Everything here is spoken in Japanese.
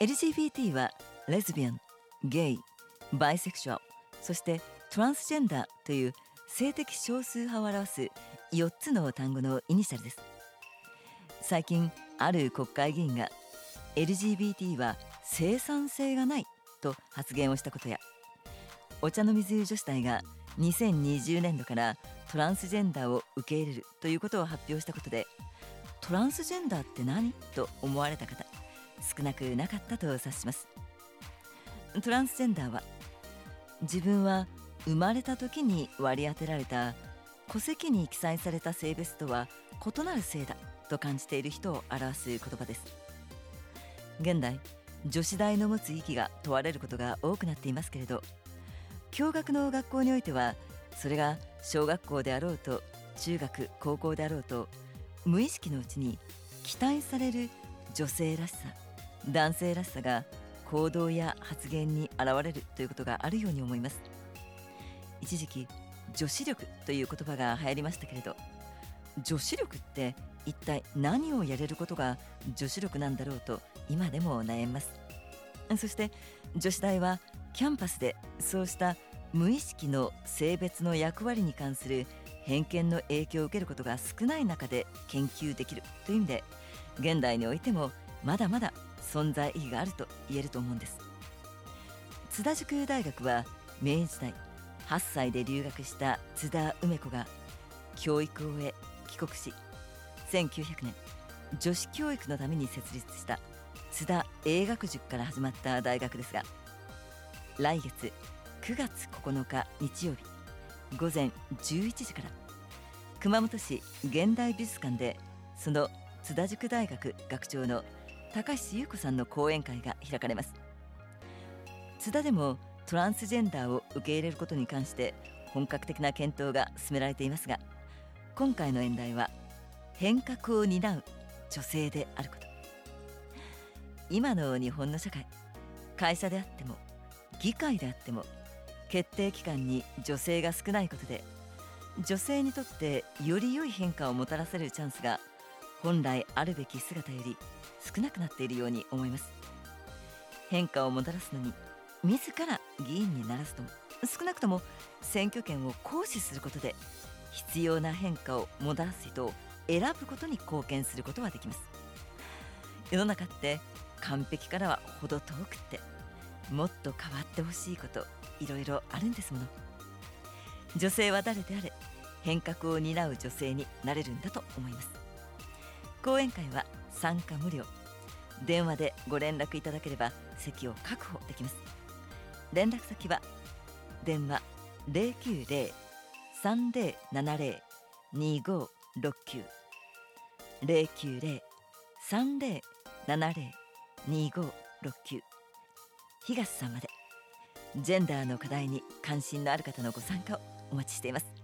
LGBT はレズビアン、ゲイ、バイセクシュアル、そしてトランスジェンダーという性的少数派を表す4つの単語のイニシャルです。最近ある国会議員が LGBT は生産性がないと発言をしたことや、お茶の水女子大が2020年度からトランスジェンダーを受け入れるということを発表したことで、トランスジェンダーって何と思われた方少なくなかったと察します。トランスジェンダーは、自分は生まれた時に割り当てられた戸籍に記載された性別とは異なる性だと感じている人を表す言葉です。現代、女子大の持つ意義が問われることが多くなっていますけれど、共学の学校においては、それが小学校であろうと中学高校であろうと、無意識のうちに期待される女性らしさ、男性らしさが行動や発言に現れるということがあるように思います。一時期女子力という言葉が流行りましたけれど、女子力って一体何をやれることが女子力なんだろうと今でも悩みます。そして女子大はキャンパスでそうした無意識の性別の役割に関する偏見の影響を受けることが少ない中で研究できるという意味で、現代においてもまだまだ存在意義があると言えると思うんです。津田塾大学は明治時代8歳で留学した津田梅子が教育を終え帰国し、1900年女子教育のために設立した津田英学塾から始まった大学ですが、来月9月9日日曜日午前11時から熊本市現代美術館で、その津田塾大学学長の高橋優子さんの講演会が開かれます。津田でもトランスジェンダーを受け入れることに関して本格的な検討が進められていますが、今回の演題は変革を担う女性であること。今の日本の社会、会社であっても議会であっても決定機関に女性が少ないことで、女性にとってより良い変化をもたらせるチャンスが本来あるべき姿より少なくなっているように思います。変化をもたらすのに自ら議員にならずとも、少なくとも選挙権を行使することで必要な変化をもたらす人を選ぶことに貢献することはできます。世の中って完璧からは程遠くって、もっと変わってほしいこといろいろあるんですもの。女性は誰であれ変革を担う女性になれるんだと思います。講演会は参加無料、電話でご連絡いただければ席を確保できます。連絡先は電話 090-3070-2569 090-3070-2569、東さんまで。ジェンダーの課題に関心のある方のご参加をお待ちしています。